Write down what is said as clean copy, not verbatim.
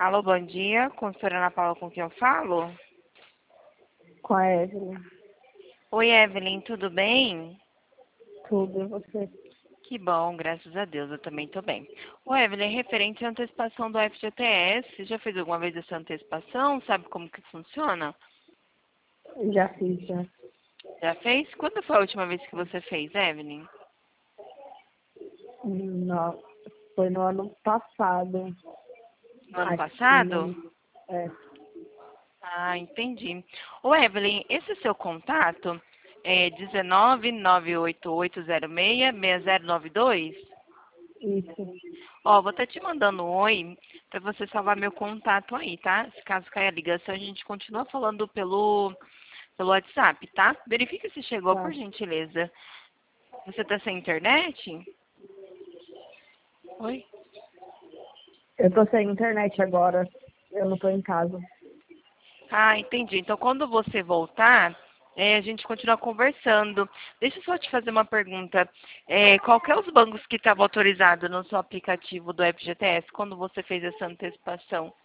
Alô, bom dia. Consultora Ana Paula, com quem eu falo? Com a Evelyn. Oi, Evelyn, tudo bem? Tudo, e você? Que bom, graças a Deus, eu também tô bem. Ô, Evelyn, referente à antecipação do FGTS, já fez alguma vez essa antecipação? Sabe como que funciona? Já fiz, já. Já fez? Quando foi a última vez que você fez, Evelyn? Não, foi no ano passado. No ano Acho que passado? não. É, Ah, entendi. Ô, Evelyn, esse seu contato é 19988066092? isso. Ó, vou estar te mandando um oi para você salvar meu contato aí, tá? Se caso caia a ligação, a gente continua falando pelo WhatsApp, tá? Verifica se chegou, por Tá. gentileza. Você tá sem internet? Oi? Eu tô sem internet agora. Eu não tô em casa. Ah, entendi. Então, quando você voltar, a gente continua conversando. Deixa eu só te fazer uma pergunta. Qual que é os bancos que estavam autorizados no seu aplicativo do FGTS quando você fez essa antecipação?